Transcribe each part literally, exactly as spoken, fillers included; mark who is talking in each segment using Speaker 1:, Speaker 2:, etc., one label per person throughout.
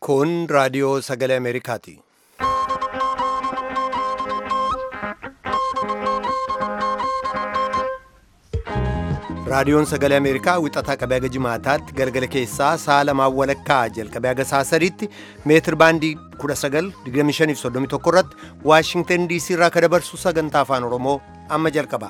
Speaker 1: Kun raadiyoo sagalee Ameerikaati. Raadiyoon sagalee Ameerikaa wixataa qabee haga jimaataatti galgala keessaa sa'a lamaan walakkaa jalqabee haga sa'a sadiitti meetir baandii kudha sagal digdamii shanii fi soddomii tokko irratti Waashingtan D C irraa kan dabarsu sagantaa afaan Oromoo amma jalqaba.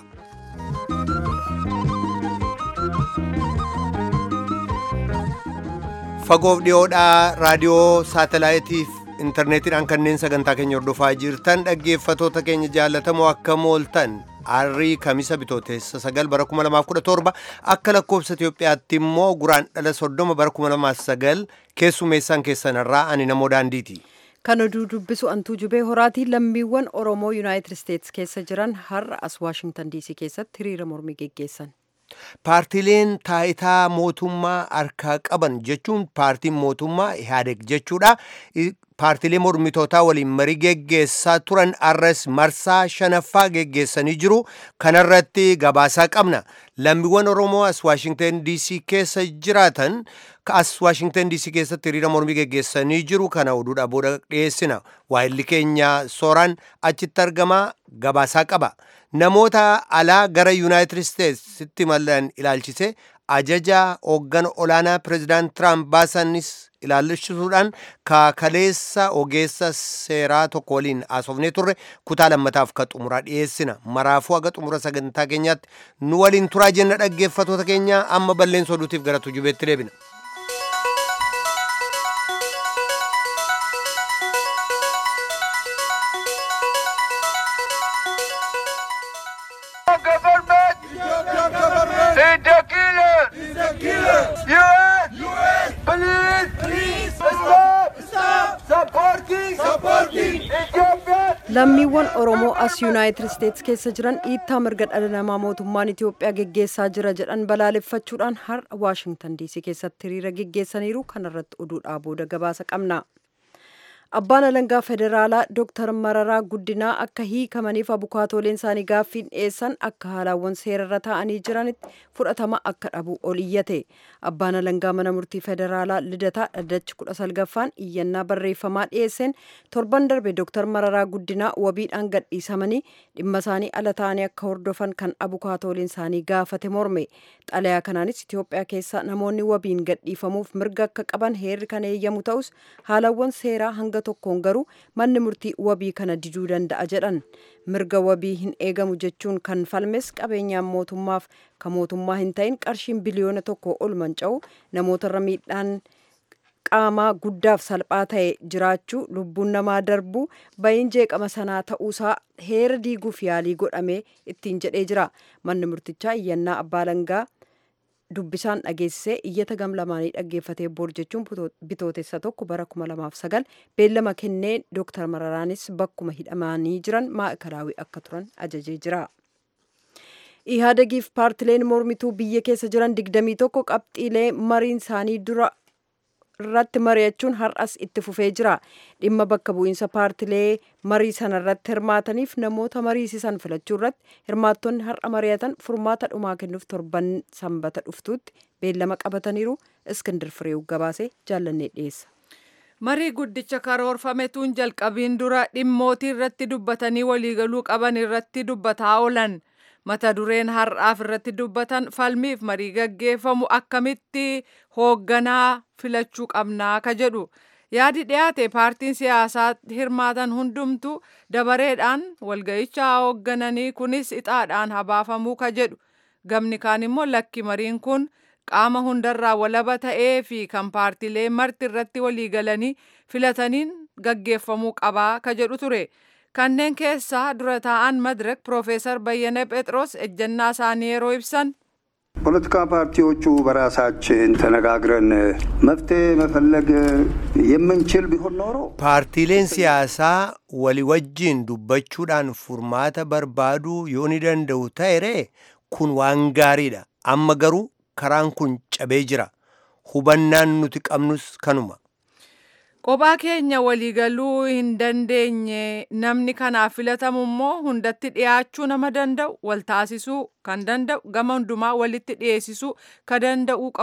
Speaker 1: Fagoof dhiyoodhaa raadiyoo saatalaayitiif intarneetiidhaan kanneen sagantaa keenya hordofaa jirtan dhaggeeffatoota keenya jaallatamoo akkam ooltan. Arrii kamisa bitootessa sagal bara kuma lamaaf kudha torba akka lakkoofsa Itoophiyaatti immoo guraan dhala soddoma bara kuma lamaaf sagal keessummeessaan keessanirraa ani namoo daandiiti.
Speaker 2: Kan oduu dubbisu antuu jubee horaatii lammiiwwan Oromoo Yuunaayitid Isteetsi keessa jiran har'a as Waashingtan D C keessatti hiriira mormii geggeessan.
Speaker 1: Paartiileen taayitaa mootummaa harkaa qaban jechuun paartiin mootummaa Ihaadeg jechuudha. Paartiilee mormitootaa waliin marii geggeessaa turan arras marsaa shanaffaa geggeessanii jiru. Kanarratti gabaasaa qabna. Lammiiwwan Oromoo as Waashingtan D C keessa jiraatan as Waashingtan D C keessatti hiriira mormii geggeessanii jiru. Kana oduudha booda dhiyeessina. Waayilli keenya sooraan achitti argamaa gabaasaa qaba. Namoota alaa gara Yuunaayitid Isteetsitti mallan ilaalchise ajaja hoogganaa olaanaa Pireezidaant Tiraamp baasanis ilaalchisuudhaan kaakaleessa ogeessa seeraa tokko waliin haasofnee turre kutaa lammataaf ka xumuraa dhiyeessina. Maraafuu haga xumura sagantaa keenyaatti nu waliin turaa jenna dhaggeeffatoota keenya amma balleessa oduutiif gara tujubeetti deebina.
Speaker 2: Lammiiwwan Oromoo as Yuunaayitid Isteetsi keessa jiran dhiittaa mirga dhala namaa mootummaan Itoophiyaa geggeessaa jira jedhan balaaleffachuudhaan har'a Waashingtan D C keessatti hiriira geggeessaniiru. Kanarratti oduudhaa booda gabaasa qabna. Abbaan alangaa federaalaa Dooktar Mararaa Guddinaa akka hiikamaniif abukaatooleen isaanii gaaffiin dhiyeessan akka haalawwan seerarra taa'anii jiranitti fudhatama akka dhabu ol iyyate. Abbaan alangaa mana murtii federaalaa Lidataa Dhaddachi kudha salgaffaan iyyannaa barreeffamaa dhiyeesseen torban darbe Dooktar Mararaa Guddinaa wabiidhaan gadhiisamanii dhimma isaanii ala ta'anii akka hordofan kan abukaatooleen isaanii gaafate morme. Xalayaa kanaanis Itoophiyaa keessa namoonni wabiin gadhiifamuuf mirga akka qaban heerri kan eeyyamu ta'us haalawwan seeraa hanga tokkoon garuu manni murtii wabii kana diduu danda'a jedhan. Mirga wabii hin eegamu jechuun kan falmes qabeenyaan mootummaaf kan mootummaa hin ta'in qarshiin biliyoona tokko ol manca'u namootarra miidhaan qaamaa guddaaf salphaa ta'e jiraachuu lubbuun namaa darbu bayin jeeqama sanaa ta'uusaa heera diiguuf yaalii godhamee ittiin jedhee jira. Manni murtichaa iyyannaa abbaa alangaa dubbisaan dhageessisee iyyata gam lamaanii dhaggeeffatee boor jechuun bitootessa tokko bara kuma lamaaf sagal beellama kennee Dooktar Mararaanis bakkuma hidhamanii jiran maa'ikalaawii akka turan ajajee jira. Ihaadegiif paartileen mormituu biyya keessa jiran digdamii tokko qabxiilee mariin isaanii dura irratti mari'achuun har'as itti fufee jira. Dhimma bakka bu'iinsa paartilee marii sana irratti hirmaataniif namoota mariisisan filachuu irratti hirmaattonni har'a mari'atan furmaata dhumaa kennuuf torban sanbata dhuftuutti beellama qabataniiru. Iskindir Fireew gabaasee jaallannee dhiyeessa.
Speaker 3: Marii guddicha karoorfametuun jalqabiin dura dhimmootii irratti dubbatanii waliigaluu qaban irratti dubbataa oolan. Mata dureen har'aaf irratti dubbatan falmiif marii gaggeeffamu akkamitti hoogganaa filachuu qabnaa ka jedhu. Yaadi dhiyaate paartiin siyaasaa hirmaatan hundumtu dabareedhaan walga'icha hooggananii kunis ixaadhaan habaafamuu ka jedhu. Gamni kaan immoo lakki mariin kun qaama hundarraa walaba ta'ee fi kan paartiilee marti irratti waliigalanii filataniin gaggeeffamuu qabaa ka jedhu ture. Kanneen keessaa dura taa'an መድረክ ፕሮፌሰር በየነ ጴጥሮስ ejjennaa isaanii yeroo ibsan
Speaker 4: ፖለቲካ ፓርቲዎቹ በራሳችን ተነጋግረን መፍትሄ መፈለግ የምንችል ቢሆን ኖሮ
Speaker 1: ፓርቲleen siyaasaa walii wajjin dubbachuudhaan furmaata barbaaduu yoo ni danda'u ta'e kun waan gaariidha. Amma garuu karaan kun cabee jira. Hubannaan nuti qabnus kanuma.
Speaker 3: Kophaa keenya waliigaluu hin dandeenye namni kanaaf filatamu immoo hundatti dhiyaachuu nama danda'u wal taasisuu kan danda'u gama hundumaa walitti dhiyeessisuu kan danda'u qabu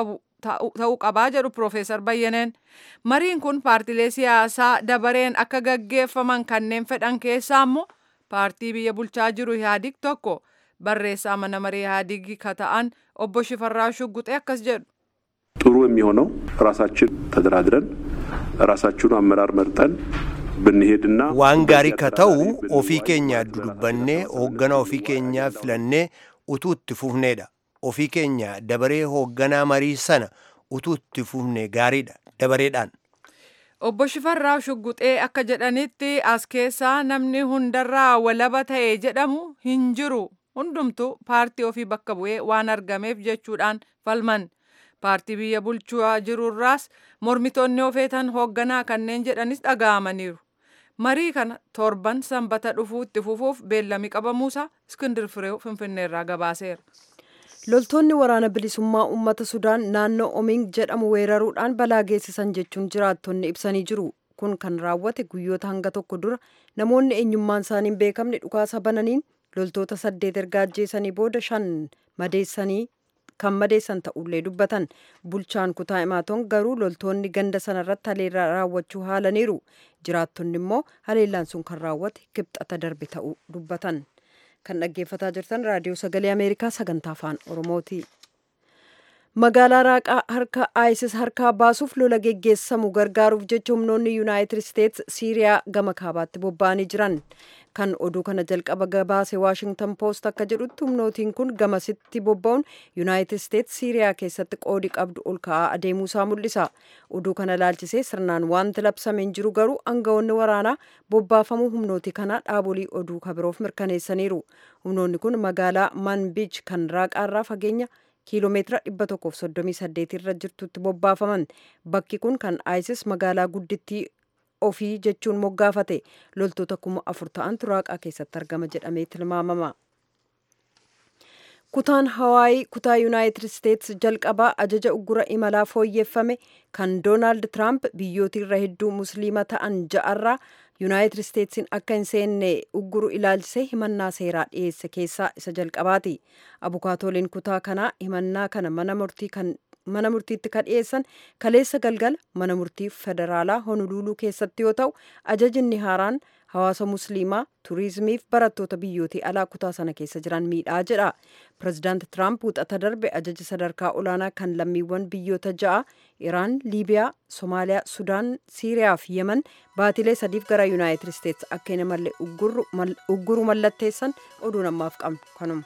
Speaker 3: ta'uu qabaa jedhu Piroofeesar Bayyaneen. Mariin kun paartilee siyaasaa dabareen akka gaggeeffaman kanneen fedhan keessaa immoo paartii biyya bulchaa jiru Ihaadig tokko. Barreessaa mana maree Ihaadig ka ta'an obbo Shifarraa Shugguxee akkas jedhu.
Speaker 5: ጥሩ የሚሆነው ራሳችን ተደራድረን ራሳችንን አመራር መርጠን ብንሄድና
Speaker 1: waan gaarii ka ta'u ofii keenya dudubbannee hoogganaa ofii keenyaa filannee utuu itti fufneedha. Ofii keenya dabaree hoogganaa marii sana utuu itti fufne gaariidha dabareedhaan.
Speaker 3: Obbo Shifarraa Shugguxee akka jedhanitti as keessaa namni hundarraa walaba ta'e jedhamu hin jiru. Hundumtu paartii ofii bakka bu'ee waan argameef jechuudhaan falman. Paartii biyya bulchaa jirurraas mormitoonni ofeetan hoogganaa kanneen jedhanis dhaga'amaniiru. Marii kana torban sanbata dhufuu itti fufuuf beellamii qabamuusaa Iskindir Fireew Finfinneerraa gabaaseera.
Speaker 2: Loltoonni waraana bilisummaa uummata Sudaan naannoo Oming jedhamu weeraruudhaan balaa geessisan jechuun jiraattonni ibsanii jiru. Kun kan raawwate guyyoota hanga tokko dura namoonni eenyummaan isaanii hin beekamne dhukaasa bananiin loltoota saddeet erga ajjeesanii booda shan madeessanii kan madeessan ta'ullee dubbatan. Bulchaan kutaa Imaatoon garuu loltoonni ganda sanarratti haleellaa raawwachuu haalaniiru. Jiraattonni immoo haleellaan sun kan raawwate kibxata darbe ta'uu dubbatan. Kan dhaggeeffataa jirtan raadiyoo sagalee Ameerikaa sagantaa afaan Oromooti. Magaalaa Raaqaa harka ISIS harkaa baasuuf lola geggeessamu gargaaruuf jecha humnoonni Yuunaayitid Isteets Siiriyaa gama kaabaatti bobba'anii jiran. Kan oduu kana jalqaba gabaase Washington Post akka jedhutti humnootiin kun gamasitti bobba'uun Yuunaayitid Isteets Siiriyaa keessatti qoodi qabdu ol ka'aa adeemuusaa mul'isa. Oduu kana laalchisee sirnaan wanti labsamee hin jiru garuu aangawoonni waraanaa bobbaafamuu humnooti kana dhaabolii oduu kabiroof mirkaneessaniiru. Humnoonni kun magaalaa Manbij kan Raaqaarraa fageenya kiiloomeetira dhibba tokkoof soddomii saddeet irra jirtutti bobbaafaman. Bakki kun kan ISIS magaalaa guddittii ofii jechuun moggaafate. Loltoota kuma afur ta'antu Raaqaa keessatti argama jedhamee tilmaamama. Kutaan Hawaayii kutaa Yuunaayitid Isteets jalqabaa ajaja uggura imalaa fooyyeffame kan Doonaald Tiraamp biyyootirra hedduu musliima ta'an ja'arraa Yuunaayitid Isteetsiin akka hin seenne ugguru ilaalchisee himannaa seeraa dhiyeesse keessaa isa jalqabaati. Abukaatooliin kutaa kanaa himannaa kana mana murtii kan mana murtiitti kan dhiyeessan kaleessa galgala mana murtii federaalaa Honoluluu keessatti yoo ta'u ajajinni haaraan hawaasa musliimaa turizimiif barattoota biyyootii alaa kutaa sana keessa jiran miidhaa jedha. Pireezidaanti Tiraamp wuxata darbe ajaja sadarkaa olaanaa kan lammiiwwan biyyoota ja'a Iraan, Liibiyaa, Somaaliyaa, Sudaan, Siiriyaa fi Yemen baatilee sadiif gara Yuunaayitid Isteets akka hin imalle ugguru mallatteessan oduun ammaaf qabnu kanuma.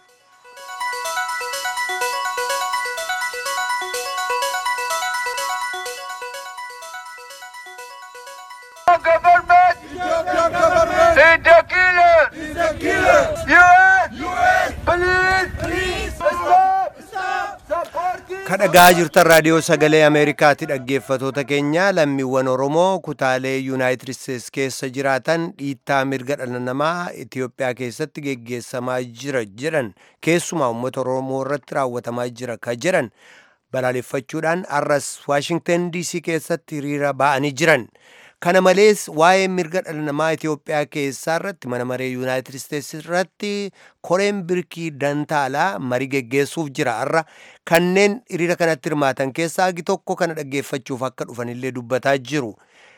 Speaker 6: Government! Ethiopian government! It's a killer! It's a killer! U S! U S! Police! Police! Stop! Stop! Supporting!
Speaker 1: Kadhagaa jirtan raadiyoo sagalee Ameerikaatti dhaggeeffatoota keenya lammiiwwan Oromoo kutaalee Yuunaayitid Isteets keessa jiraatan dhiittaa mirga dhala namaa Itoophiyaa keessatti geggeessamaa jira jedhan keessumaa uummata Oromoo irratti raawwatamaa jira ka jedhan balaaleffachuudhaan arras Waashingtan D C keessatti hiriira ba'anii jiran. Kana malees waa'ee mirga dhala namaa Itoophiyaa keessaa irratti mana maree Yuunaayitid Isteets irratti koreen birkii dantaalaa marii geggeessuuf jira. Har'a kanneen hiriira kanatti hirmaatan keessaa agi tokko kana dhaggeeffachuuf akka dhufanillee dubbataa jiru.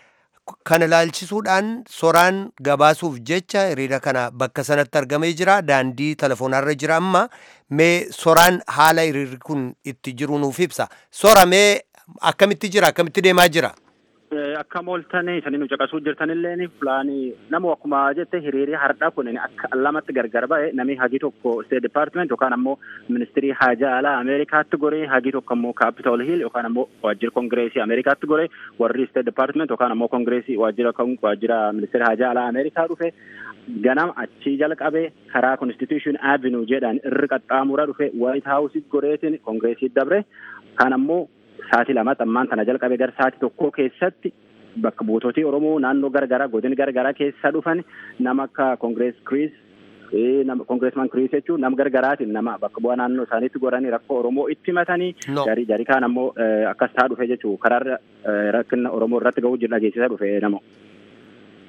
Speaker 1: Kana laalchisuudhaan soraan gabaasuuf jecha hiriira kana bakka sanatti argamee jira. Daandii telefoonarra jira amma. Mee soraan haala hiriirri kun itti jiru nuuf ibsa. Sora mee akkamitti jira? Akkamitti deemaa jira?
Speaker 7: Akka mooltanii isaanii nu caqasuu jirtanillee fulaanii nama akkuma jette hiriirii hardhaa kun akka lamatti gargar ba'e namni hagi tokko State Department yookaan ammoo Ministirii Haajaa Alaa Ameerikaatti goree hagi tokko ammoo Capitol Hill yookaan ammoo waajjira Kongireesii Ameerikaatti goree warri State Department yookaan ammoo Kongireesii waajjira waajjira Ministirii Haajaa Alaa Ameerikaa dhufe ganam achii jalqabee karaa Constitution Avenue jedhaan irri qaxxaamuraa dhufe White House goreetiin Kongireesii dabre kan ammoo Saati lama xammaan tana jalqabe gar saati tokko keessatti bakka buutootii Oromoo naannoo gargaraa godin gargaraa keessa dhufan nama akka Congress Chris eh nama Congressman Chris jechuun nama gargaraatiin nama bakka bu'aa naannoo isaaniitti godhanii rakkoo Oromoo itti matanii jarii jarii kaan ammoo akkas ta'a dhufe jechuun karaa rakkina Oromoo irratti ga'uu jira geessisa dhufe nama.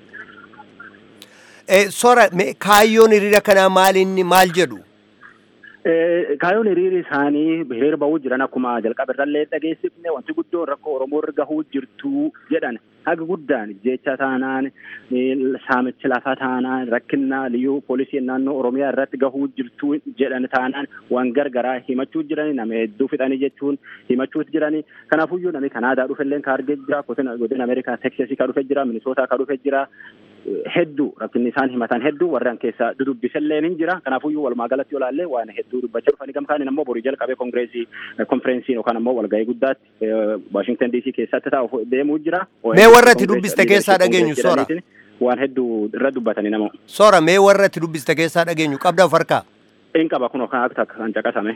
Speaker 1: Eh sora kaayyoon hiriira kanaa maal inni maal jedhu?
Speaker 7: Kaayoon hiriira isaanii hiriira bahuu jiran akkuma jalqaba irrallee dhageessifne wanti guddoon rakkoo Oromoo irra gahuu jirtu jedhan haga guddaan jecha taanaan saamichi lafa taanaan rakkina liyyuu poolisii naannoo Oromiyaa irratti gahuu jirtu jedhan taanaan waan gargaraa himachuu jirani nama hedduu fixanii jechuun himachuu jirani kanaafuyyuu namni Kanaadaa dhufelleen ka argee jira godina Ameerikaa Teksasii ka dhufe jira Minisootaa ka dhufe jira hedduu rakkinni isaan himatan hedduu warreen keessa dudubbiselleen hin jira kanaafuyyuu walumaa galatti olaallee waan hedduu dubbachaa dhufanii gamkaan ammoo borii jalqabee kongireesii konferensii yookaan ammoo walgahii guddaatti Waashingtan D C keessatti taa'u deemuu jira.
Speaker 1: Mee warra itti dubbiste keessaa dhageenyu soora.
Speaker 7: Waan hedduu irra dubbatanii namoo.
Speaker 1: Soora mee warra itti dubbiste keessaa dhageenyu qabda farkaa.
Speaker 7: Hin qaba kun kan akka kan caqasame.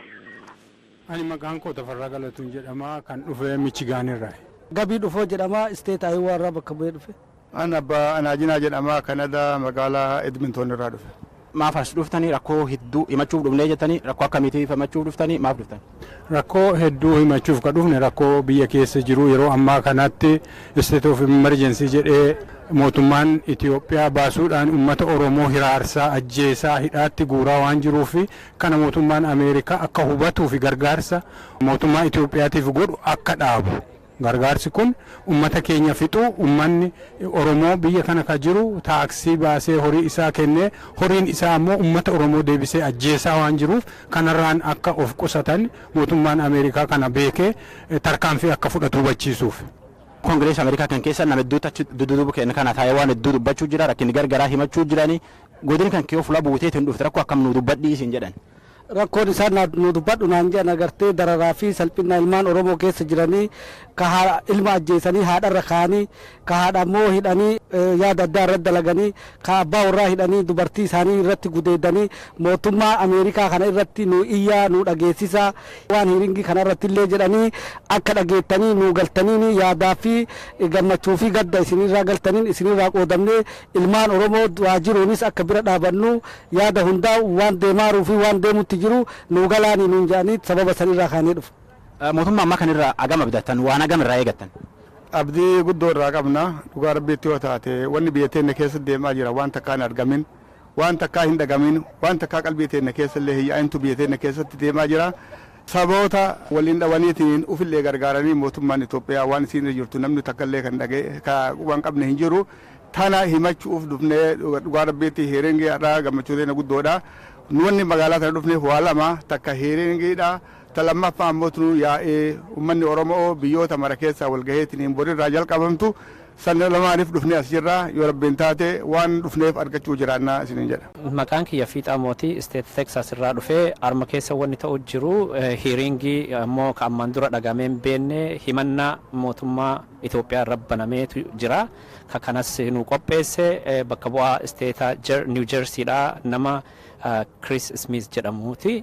Speaker 8: Ani maqaan koo Tafarraa Galatuun jedhama kan dhufe Michigaan irraa.
Speaker 9: Gabii dhufoo jedhama isteet Ayiwaa irraa bakka bu'ee dhufe.
Speaker 8: Ani abbaa Anaajinaa jedhama Kanadaa magaalaa Edmonton irraa dhufe.
Speaker 10: Maaf as dhuftanii rakkoo hedduu himachuuf dhufnee jettanii rakkoo akkamiitiif himachuuf dhuftanii maaf dhuftanii?
Speaker 8: Rakkoo hedduu himachuuf ka dhufne rakkoo biyya keessa jiru yeroo ammaa kanatti state of emergency jedhee mootummaan Itoophiyaa baasuudhaan uummata Oromoo hiraarsaa ajjeesaa hidhaatti guuraa waan jiruuf kana mootummaan Ameerikaa akka hubatuu fi gargaarsa mootummaa Itoophiyaatiif godhu akka dhaabu. Gargaarsi kun ummata keenya fixuu ummanni Oromoo biyya kana ka jiru taaksii baasee horii isaa kennee horiin isaa ammoo ummata Oromoo deebisee ajjeesaa waan jiruuf kanarraan akka of qusatan mootummaan Ameerikaa kana beekee tarkaanfii akka fudhatu hubachiisuuf.
Speaker 10: Kongireesii Ameerikaa kan keessa nama hedduutu achi dudduubu kenna kana taa'ee waan hedduu dubbachuu jira rakkinni gargaraa himachuu jiranii godina kan kee ofula buuteetiin dhufte rakkoo akkam nu dubbadhii isin jedhan.
Speaker 9: Rakkoon isaan nu dubbadhu naan jedhan agartee dararaa fi salphina ilmaan Oromoo keessa jiranii ka ilma ajjeesanii haadharra kaanii ka haadha ammoo hidhanii yaada addaa irratti dalaganii ka abbaa warraa hidhanii dubartii isaanii irratti gudeedanii mootummaa Ameerikaa kana irratti nu iyyaa nu dhageessisaa waan hiringii kana irratti illee jedhanii akka dhageettanii nu galtanii yaadaa fi gammachuu fi gadda isinirraa galtaniin isinirraa qoodamnee ilmaan Oromoo waajiruunis akka bira dhaabannu yaada hundaa waan deemaaruu fi waan deemutti jiru nu galaanii nuun jedhanii sababa sanirraa kaanee dhufu.
Speaker 10: Mootummaa ammaa kanirraa agama abdattan waan agama irraa eegattan.
Speaker 8: Abdii guddoo irraa qabna dhugaa rabbiitti yoo taate wanni biyya teenya keessa deemaa jira waan takkaa hin argamin waan takkaa hin dhagamin waan takkaa qalbii teenya keessa illee hiyyaa'intu biyya teenya keessatti deemaa jira. Saboota waliin dhawaniitiin ufillee gargaaranii mootummaan Itoophiyaa waan isiin jirtu namni takka illee kan dhagee waan qabne hin jiru. Tana himachuuf dhufnee dhugaa rabbiitti heerengee irraa gammachuu teenya guddoodha. Nuwanni magaalaa tana dhufnee waa lama takka heerengeedha. Talammaffa ammoo tunu yaa'ee uummanni Oromoo biyyoota mara keessaa walgaheetiin borirraa jalqabamtu sanna lamaaniif dhufnee as jirra yoo rabbiin taate waan dhufneef argachuu jiraannaa isiniin jedha.
Speaker 11: Maqaan kiyya Fiixaa Mootii State Texas irraa dhufee arma keessa wanni ta'u jiru hiiringii ammoo ka ammaan dura dhagamee hin beekne himannaa mootummaa Itoophiyaa irra banameetu jira. Ka kanas nu qopheesse bakka bu'aa isteetaa New Jerseyidha nama Chris Smith jedhamuuti.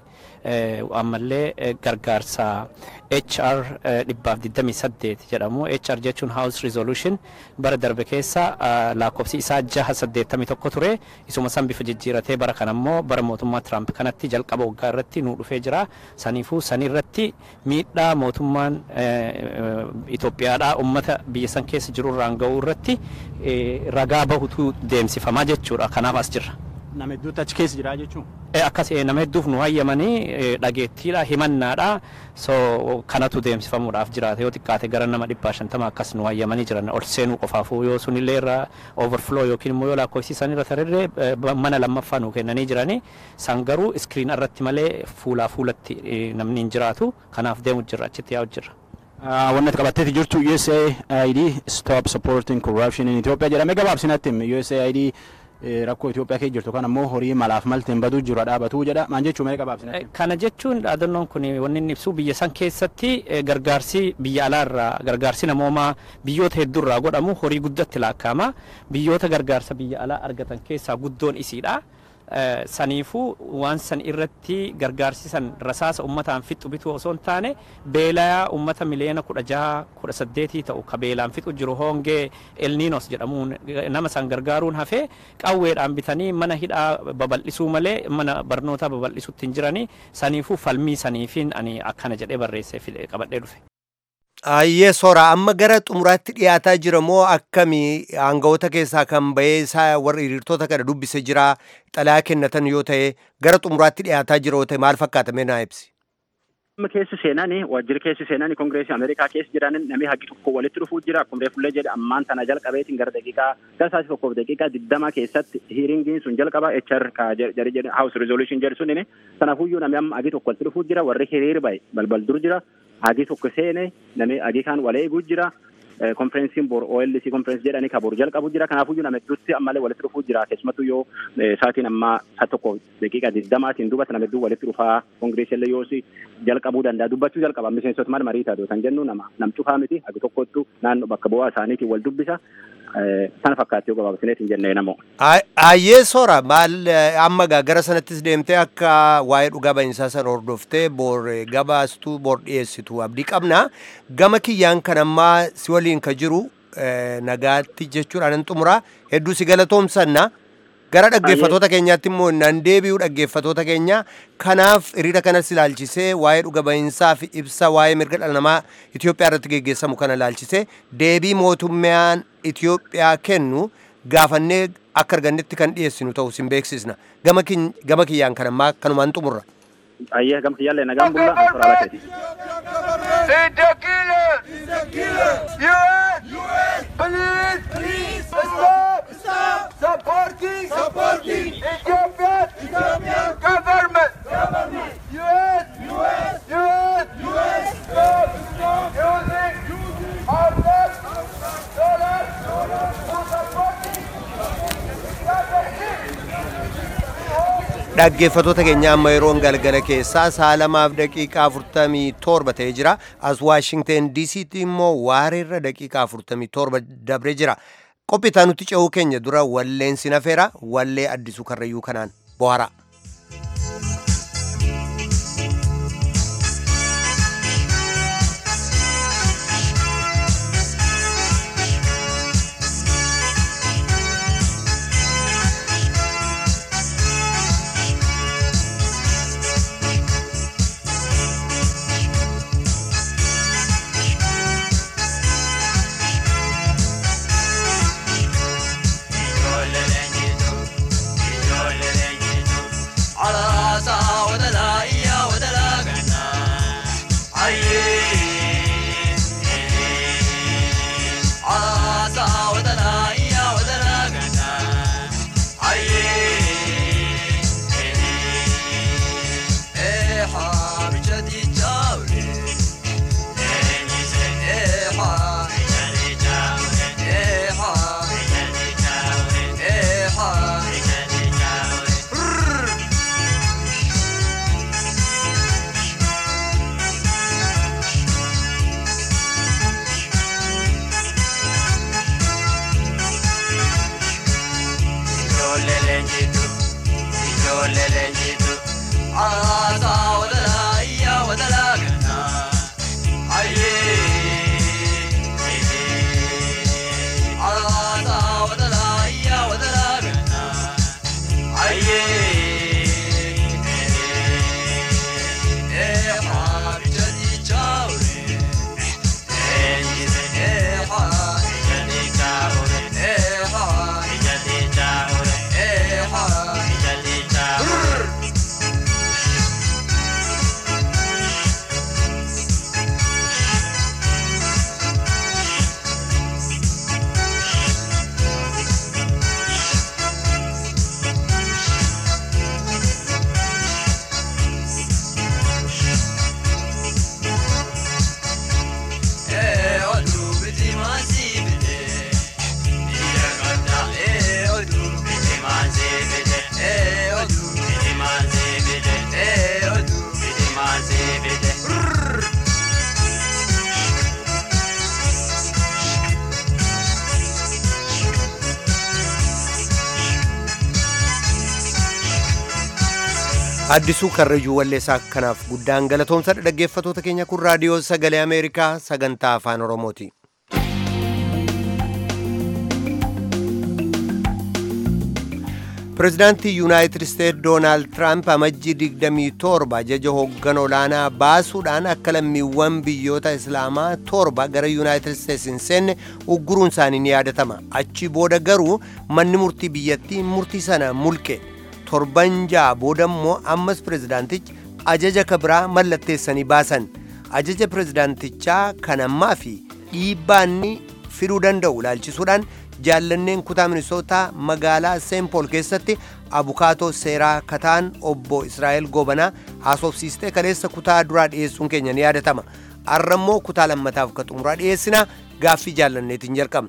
Speaker 11: Ammallee gargaarsa H R dhibbaaf digdamii saddeet jedhamu. H R jechuun House Resolution bara darbe keessa lakkoofsi isaa jaha saddeettamii tokko ture. Isuma san bifa jijjiiratee bara kan ammoo bara mootummaa Trump kanatti jalqaba waggaa irratti nu dhufee jira. Saniifuu sanirratti miidhaa mootummaan Itoophiyaadhaa uummata biyya san keessa jiru irraan ga'uu irratti ragaa bahutu deemsifamaa jechuudha. Kanaaf as jirra.
Speaker 10: Nama hedduutu achi keessa jira jechuun.
Speaker 11: Akkas nama hedduuf nu hayyamanii dhageettiidha himannaadha. So kanatu deemsifamuudhaaf jiraata yoo xiqqaate gara nama dhibbaa shantama akkas nu hayyamanii jiran ol seenuu qofaafuu yoo sunillee irra overflow yookiin immoo yoo lakkoofsiisan irra tararree mana lammaffaa nu kennanii jiranii san garuu iskiriin irratti malee fuulaa fuulatti namni hin jiraatu kanaaf deemu jirra achitti yaa'u jirra.
Speaker 10: Wanti qabatteeti jirtu U S A I D Stop Supporting Corruption in Ethiopia jedhamee gabaabsinatti U S A I D rakkoo Itoophiyaa keessa jirtu kan ammoo horii malaaf malteen baduu jiru dhaabatuu jedha maan jechuun mee gabaabsinatti.
Speaker 11: Kana jechuun dhaadannoon kun wanni inni ibsu biyya san keessatti gargaarsi biyya alaarraa gargaarsi namoomaa biyyoota hedduurraa godhamu horii guddatti lakkaa'ama biyyoota gargaarsa biyya alaa argatan keessaa guddoon isiidha. Saniifuu waan san irratti gargaarsisan rasaasa ummataan fixu bituu osoo hin taane beelaa ummata miliyoona kudha jaha kudha saddeetii ta'u ka beelaan fixu jiru hongee elniinos jedhamuun nama san gargaaruun hafee qawweedhaan bitanii mana hidhaa babal'isuu malee mana barnootaa babal'isuutti hin jiranii saniifuu falmii saniifiin ani akkana jedhee barreessee qabadhee dhufe.
Speaker 1: Ayyee soora amma gara xumuraatti dhiyaataa jira moo akkamii aangawoota keessaa kan bahee isaa warra hiriirtota kana dubbise jira xalayaa kennatan yoo ta'e gara xumuraatti dhiyaataa jira yoo ta'e maal fakkaata mee naa ibsi.
Speaker 7: Amma keessi seenani waajjirri keessi seenani kongireesii Ameerikaa keessa jiran namni hagi tokko walitti dhufuu jira akkuma reefullee jedhe ammaan tana jalqabeetiin gara daqiiqaa gara sa'aatii tokkoof daqiiqaa digdama keessatti hiiringiin sun jalqaba H R ka jedhe jedhe House Resolution jedhe suniin kanaafuu namni amma hagi tokko walitti dhufuu jira warri hiriir bahe balbal dur jira. Hagi tokko seene namni hagi kan wal eeguu jira konferensiin bor O L C konferensi jedhanii ka bor jalqabu jira kanaafuu nama hedduutti ammallee walitti dhufuu jira keessumattuu yoo sa'aatiin amma sa'a tokko daqiiqaa digdamaatiin duubatti nama hedduu walitti dhufaa kongireesii yoo jalqabuu danda'a dubbachuu jalqaba miseensota maal marii taatu kan jennu nama nam cufaa miti hagi tokkottu naannoo bakka bu'aa isaaniitiin wal dubbisa. Sana fakkaatti yoo gabaabsineetiin jennee namoo.
Speaker 1: Ayyee soora maal amma gara sanattis deemtee akka waa'ee dhugaa bahinsaa sana hordoftee bor gabaastuu bor dhiyeessitu abdii qabna. Gama kiyyaan kan ammaa si waliin ka jiru nagaatti jechuudhaan xumuraa hedduu si galatoomsanna. Gara dhaggeeffatoota keenyaatti immoo nan deebi'u dhaggeeffatoota keenya kanaaf hiriira kanas ilaalchisee waa'ee dhuga bahinsaa fi ibsa waa'ee mirga dhala namaa Itoophiyaa irratti geggeessamu kana ilaalchisee deebii mootummaan Itoophiyaa kennu gaafannee akka argannetti kan dhiyeessinu ta'uu sin beeksisna. Gama kiyyaan kan ammaa kanumaan xumurra.
Speaker 7: Ayyee gama kiyyaallee nagaan bulla soraa lakeeti.
Speaker 6: He's a killer! He's a killer! U S! U S! Police! Police! Stop! Stop! Supporting! Supporting! Ethiopian! Ethiopian! Government! Government! U S! U S! U S! U S! Stop! Stop! Using! Using! Our blood! Dollars! Dollars! For supporting!
Speaker 1: Dhaggeeffatoota keenya amma yeroon galgala keessaa sa'a lamaaf daqiiqaa afurtamii torba ta'ee jira. As Waashingten D C tti immoo waareerra daqiiqaa afurtamii torba dabree jira. Qophiitaa nuti ce'uu keenya dura walleen sinafeera wallee addisuu karrayyuu kanaan bohara. Addisuu karrayyuu walleessaa kanaaf guddaan galatoomsa dhaggeeffatoota keenya kun raadiyoo sagalee Ameerikaa sagantaa afaan Oromooti. Pireezidaantii Yuunaayitid Isteet Doonaald Tiraamp amajjii digdamii torba ajaja hooggan olaanaa baasuudhaan akka lammiiwwan biyyoota Islaamaa torba gara Yuunaayitid Isteets hin seenne ugguruun isaanii ni yaadatama. Achi booda garuu manni murtii biyyattii murtii sana mulqe. Torban ja'a booda immoo ammas pireezidaantichi ajaja kabiraa mallatteessanii baasan. Ajaja pireezidaantichaa kan ammaa fi dhiibbaanni fiduu danda'u ilaalchisuudhaan jaallanneen kutaa Minisootaa magaalaa Seen Pool keessatti abukaatoo seeraa kataan obbo Israa'el Gobanaa haasofsiistee kaleessa kutaa duraa dhiyeessuun keenya ni yaadatama. Har'a immoo kutaa lammataaf ka xumuraa dhiyeessina gaaffii jaallanneetiin jalqabna.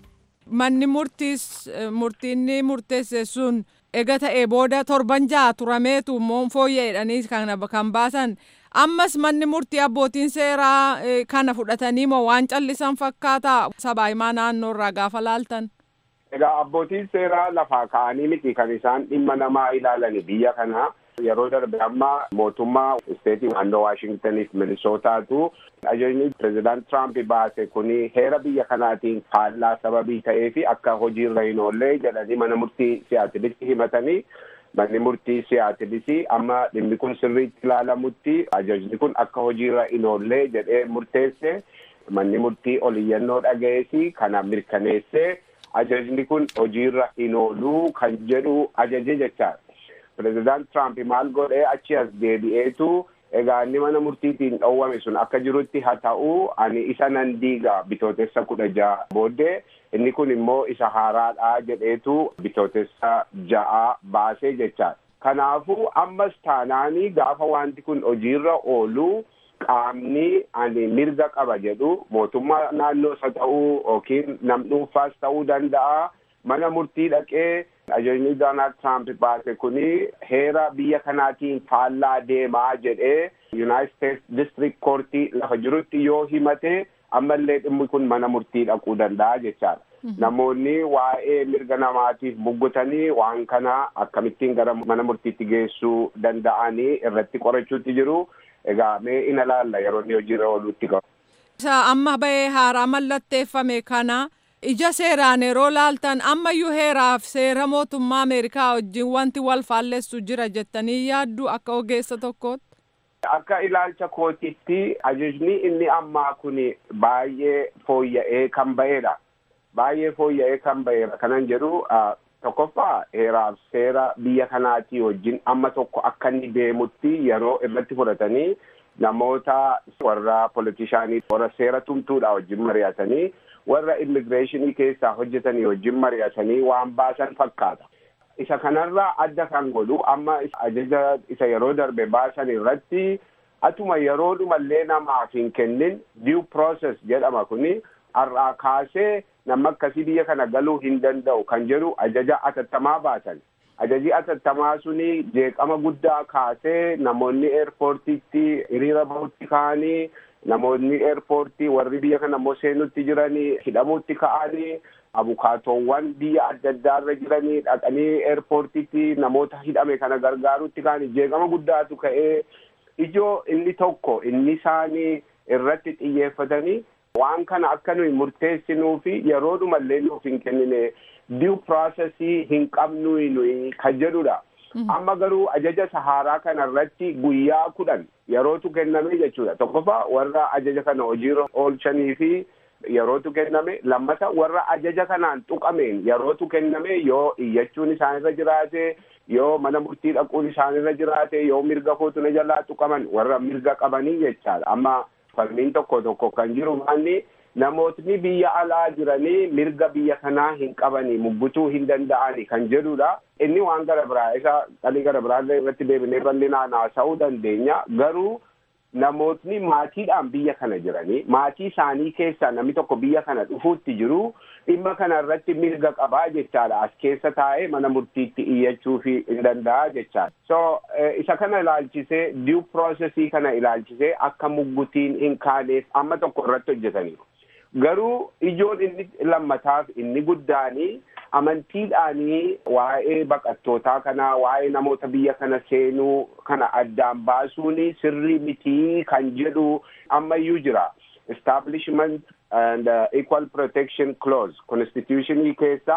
Speaker 3: Manni murtiis murtiinni murteesse sun ega ta'ee booda torban ja'a turameetu immoo fooyya'edhanii kan baasan. Ammas manni murtii abbootiin seeraa kana fudhatanii moo waan callisan fakkaata sabaa himaa naannoo irraa gaafa laaltan?
Speaker 12: Egaa abbootiin seeraa lafaa ka'anii miti kan isaan dhimma namaa ilaalani biyya kana yeroo darbe amma mootummaa isteetii naannoo Waashingtaniif Minisootaatu ajajni pireezidaant Tiraamp baase kuni heera biyya kanaatiin faallaa sababii ta'ee fi akka hojiirra hin oollee jedhanii mana murtii siyaatilitti himatanii. Manni murtii siyaatilisii amma dhimmi kun sirriitti ilaalamutti ajajni kun akka hojiirra hin oollee jedhee murteesse manni murtii oliyyannoo dhaga'eesi kana mirkaneesse ajajni kun hojiirra hin ooluu kan jedhu ajaje jechaadha. Pireezidaant Tiraamp maal godhee achi as deebi'eetu egaa inni mana murtiitiin dhowwame sun akka jirutti haa ta'u ani isa nan diiga bitootessa kudha ja'a booddee inni kun immoo isa haaraadhaa jedheetu bitootessa ja'a baasee jechaadha. Kanaafuu ammas taanaanii gaafa wanti kun hojiirra oolu qaamni ani mirga qaba jedhu mootummaa naannoo isa ta'uu yookiin nam dhuunfaas ta'uu danda'a mana murtii dhaqee ajajni Doonaald Tiraamp baase kuni heera biyya kanaatiin faallaa deemaa jedhee United States District Courtii lafa jirutti yoo himate ammallee dhimmi kun mana murtii dhaquu danda'a jechaadha. Namoonni waa'ee mirga namaatiif buggutanii waan kana akkamittiin gara mana murtiitti geessuu danda'anii irratti qorachuutti jiru. Egaa mee ina laalla yeroo inni hojiirra ooluutti qabu.
Speaker 3: Amma bahee haaraa mallatteeffame kana ija seeraan yeroo laaltan ammayyuu heeraaf seera mootummaa Ameerikaa wajjin wanti wal faallessu jira jettanii yaaddu akka ogeessa tokkootti?
Speaker 12: Akka ilaalcha kootitti ajajni inni ammaa kun baay'ee fooyya'ee kan ba'edha. Baay'ee fooyya'ee kan ba'edha. Kanan jedhu tokkoffaa heeraaf seera biyya kanaatii wajjin amma tokko akka inni deemutti yeroo irratti fudhatanii namoota warra politishaanii warra seera tumtuudha wajjin mari'atanii warra immigireeshinii keessaa hojjetanii wajjin mari'atanii waan baasan fakkaata. Isa kanarraa adda kan godhu amma ajaja isa yeroo darbe baasan irratti atuma yeroo dhumallee namaaf hin kennin due process jedhama kuni har'aa kaasee nama akkasii biyya kana galuu hin danda'u kan jedhu ajaja atattamaa baasan. Ajaji atattamaa suni jeeqama guddaa kaasee namoonni eerpoortiitti hiriira bahutti ka'anii namoonni eerpoortii warri biyya kana immoo seenutti jiranii hidhamuutti ka'anii abukaatoowwan biyya adda addaarra jiranii dhaqanii eerpoortiitti namoota hidhame kana gargaarutti ka'anii jeeqama guddaatu ka'ee ijoo inni tokko inni isaanii irratti xiyyeeffatanii waan kana akka nuyi murteessinuu fi yeroo dhumallee nuuf hin kennine due processii hin qabnu nuyi kan jedhudha. Amma garuu ajaja haaraa kana irratti guyyaa kudhan yerootu kenname jechuudha. Tokkoffaa warra ajaja kana hojiirra oolchanii fi yerootu kenname lammata warra ajaja kanaan tuqameen yerootu kenname yoo iyyachuun isaanirra jiraate yoo mana murtii dhaquun isaanirra jiraate yoo mirga kootu na jalaa tuqaman warra mirga qabanii jechaadha. Amma falmiin tokko tokko kan jiru maanni namootni biyya alaa jiranii mirga biyya kanaa hin qabanii muggutuu hin danda'ani kan jedhudha. Inni waan gara biraa isa qalii gara biraa irratti deebinee bal'inaan haasa'uu dandeenya. Garuu namootni maatiidhaan biyya kana jiranii maatii isaanii keessaa namni tokko biyya kana dhufuutti jiru dhimma kana irratti mirga qabaa jechaadha. As keessa taa'ee mana murtiitti iyyachuu fi hin danda'a jechaadha. So isa kana ilaalchisee due processii kana ilaalchisee akka muggutiin hin kaaneef amma tokko irratti hojjetaniiru. Garuu ijoon inni lammataaf inni guddaanii amantiidhaanii waa'ee baqattootaa kanaa waa'ee namoota biyya kana seenuu kana addaan baasuun sirrii mitii kan jedhu ammayyuu jira. Establishment and uh, Equal Protection Clause Constitutionii keessaa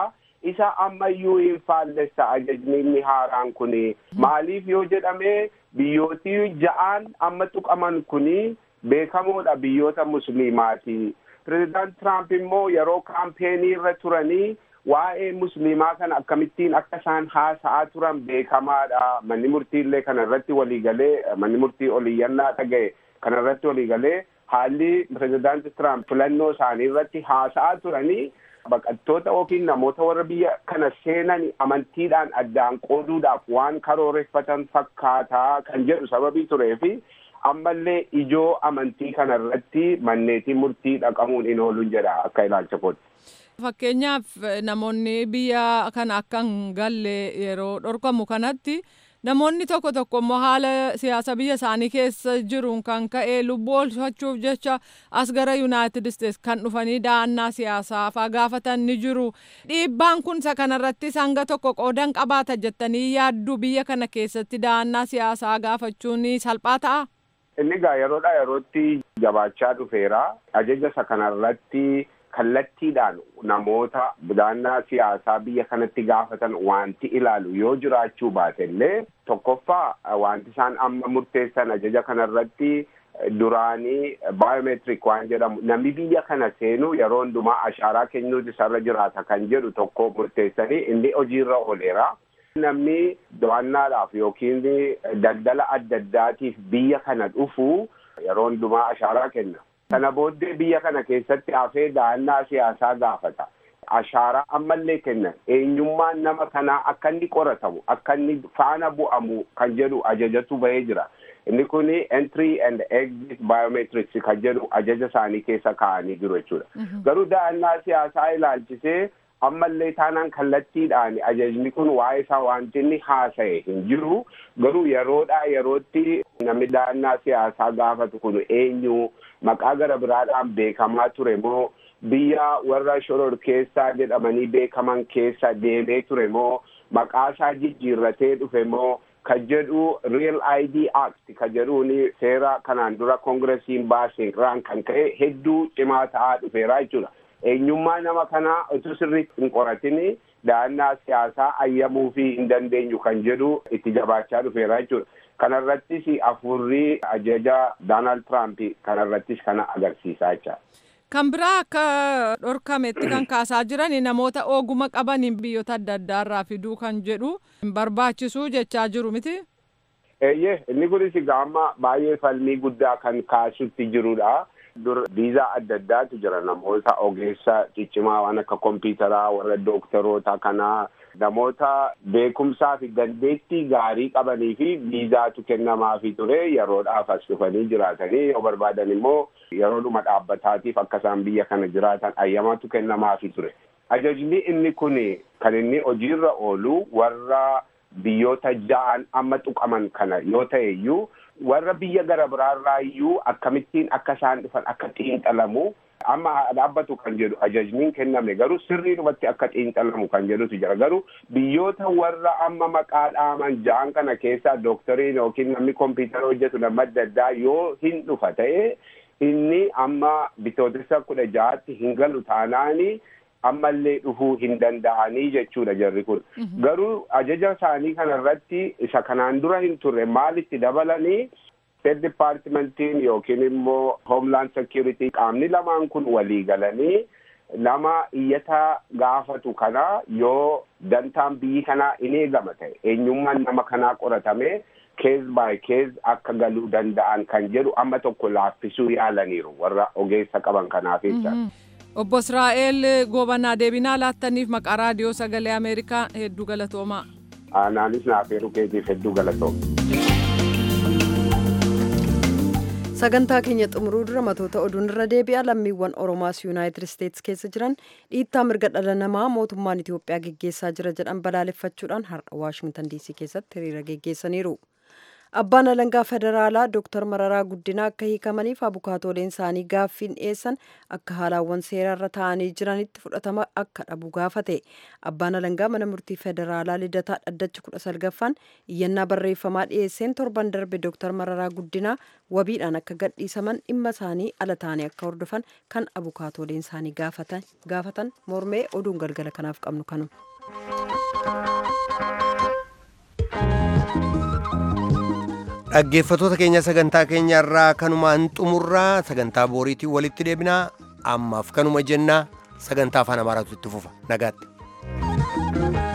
Speaker 12: isa ammayyuu hin faallessa ajajni inni haaraan kuni maaliif yoo jedhame biyyootii ja'aan amma tuqaman kuni beekamoodha biyyoota musliimaati. Pireezidaant Tiraamp immoo yeroo kaampeenii irra turanii waa'ee musliimaa kana akkamittiin akka isaan haasa'aa turan beekamaadha. Manni murtiillee kana irratti waliigalee manni murtii oliyyannaa dhaga'e kana irratti waliigalee haalli pireezidaant Tiraamp filannoo isaanii irratti haasa'aa turanii baqattoota yookiin namoota warra biyya kana seenan amantiidhaan addaan qooduudhaaf waan karooreffatan fakkaataa kan jedhu sababii tureefi ammallee ijoo amantii kana irratti manneetii murtii dhaqamuun hin oolun jedha akka ilaalcha kooti.
Speaker 3: Fakkeenyaaf namoonni biyya kana akka hin galle yeroo dhorkamu kanatti namoonni tokko tokko immoo haala siyaasa biyya isaanii keessa jiruun kan ka'e lubbuu oolfachuuf jecha as gara Yuunaayitid Isteets kan dhufanii da'annaa siyaasaa fa'aa gaafatan ni jiru. Dhiibbaan kun isa kanarrattis hanga tokko qoodan qabaata jettanii yaaddu biyya kana keessatti da'annaa siyaasaa gaafachuun salphaa ta'a?
Speaker 12: Inni gaa yeroodha yerootti jabaachaa dhufeera. Ajaja isa kanarratti kallattiidhaan namoota da'annaa siyaasaa biyya kanatti gaafatan wanti ilaalu yoo jiraachuu baate illee tokkoffaa wanti isaan amma murteessan ajaja kanarratti duraanii baayomeetirik waan jedhamu namni biyya kana seenu yeroo hundumaa ashaaraa kennuutu isarra jiraata kan jedhu tokko murteessanii inni hojiirra ooleera. Namni daawwannaadhaaf yookiin daldala adda addaatiif biyya kana dhufu yeroo hundumaa ashaaraa kenna. Kana booddee biyya kana keessatti hafee da'annaa siyaasaa gaafata. Ashaaraa ammallee kennan eenyummaan nama kanaa akka inni qoratamu akka inni faana bu'amu kan jedhu ajajatu bahee jira. Inni kun entry and exit biometrics kan jedhu ajaja isaanii keessa kaa'anii jiru jechuudha. Garuu da'annaa siyaasaa ilaalchisee ammallee taanaan kallattiidhaan ajajni kun waa'ee isaa wanti inni haasa'e hin jiru. Garuu yeroodhaa yerootti namni da'annaa siyaasaa gaafatu kun eenyu maqaa gara biraadhaan beekamaa ture moo biyya warra shoror keessaa jedhamanii beekaman keessa deemee ture moo maqaa isaa jijjiirratee dhufe moo kan jedhu Real I D Act kan jedhuun seera kanaan dura koongiresiin baasee irraan kan ka'e hedduu cimaa ta'aa dhufeera jechuudha. Eenyummaa nama kanaa utuu sirriitti hin qoratini da'annaa siyaasaa ayyamuu fi hin dandeenyu kan jedhu itti jabaachaa dhufeera jechuudha. Kanarrattis afurrii ajaja Doonaald Tiraamp kanarrattis kana agarsiisaa jecha.
Speaker 3: Kan biraa akka dhorkametti kan kaasaa jiran namoota oguma qabaniin biyyoota adda addaarraa fiduu kan jedhu barbaachisuu jechaa jiru miti?
Speaker 12: Eeyyee inni kunis gaama baay'ee falmii guddaa kan kaasutti jirudha. Dur viizaa adda addaatu jira namoota ogeessa ciccimaa waan akka kompiitaraa warra dooktaroota kanaa namoota beekumsaa fi dandeettii gaarii qabanii fi viizaatu kennamaafii ture yeroodhaaf as dhufanii jiraatanii yoo barbaadan immoo yeroodhuma dhaabbataatiif akka isaan biyya kana jiraatan ayyamaatu kennamaafii ture. Ajajni inni kun kan inni hojiirra oolu warra biyyoota ja'an amma tuqaman kana yoo ta'e iyyuu warra biyya gara biraarraa iyyuu akkamittiin akka isaan dhufan akka xiinxalamu amma dhaabbatu kan jedhu ajajniin kenname garuu sirriidhumatti akka xiinxalamu kan jedhutu jira. Garuu biyyoota warra amma maqaa dhaaman ja'an kana keessaa dooktoriin yookiin namni kompiitara hojjetu nama adda addaa yoo hin dhufa ta'e inni amma bitootessa kudha ja'aatti hin galu taanaani ammallee dhufuu hin danda'anii jechuudha jarri kun. Garuu ajaja isaanii kanarratti isa kanaan dura hin turre maalitti dabalanii State Departmentiin yookiin immoo Homeland Security qaamni lamaan kun walii galanii nama iyyataa gaafatu kana yoo dantaan biyyi kanaa in eegama ta'e eenyummaan nama kanaa qoratame case by case akka galuu danda'an kan jedhu amma tokko laaffisuu yaalaniiru warra ogeessa qaban kanaaf jecha.
Speaker 3: Obbo Israa'el Goobanaa deebinaa laattaniif maqaa raadiyoo sagalee Ameerikaa hedduu galatoomaa.
Speaker 12: Anaanis naaf heeruu keetiif hedduu galatooma.
Speaker 2: Sagantaa keenya xumuruu dura matoota oduun irra deebi'a lammiiwwan Oromoos Yuunaayitid Isteets keessa jiran dhiittaa mirga dhala namaa mootummaan Itoophiyaa geggeessaa jira jedhan balaaleffachuudhaan har'a Waashingtan diisii keessatti hiriira geggeessaniiru. Abbaan alangaa federaalaa Dooktar Mararaa Guddinaa akka hiikamaniif abukaatooleen isaanii gaaffiin dhiyeessan akka haalawwan seerarra taa'anii jiranitti fudhatama akka dhabu gaafate. Abbaan alangaa mana murtii federaalaa Lidataa dhaddacha kudha salgaffaan iyyannaa barreeffamaa dhiyeesseen torban darbe Dooktar Mararaa Guddinaa wabiidhaan akka gadhiisaman dhimma isaanii ala taa'anii akka hordofan kan abukaatooleen isaanii gaafatan mormee oduun galgala kanaaf qabnu kanuma.
Speaker 1: dhaggeeffatoota keenya sagantaa keenya irraa kanumaan xumurraa sagantaa booriitiin walitti deebinaa ammaaf kanuma jennaa sagantaa afaan amaaraatu itti fufa nagaatti.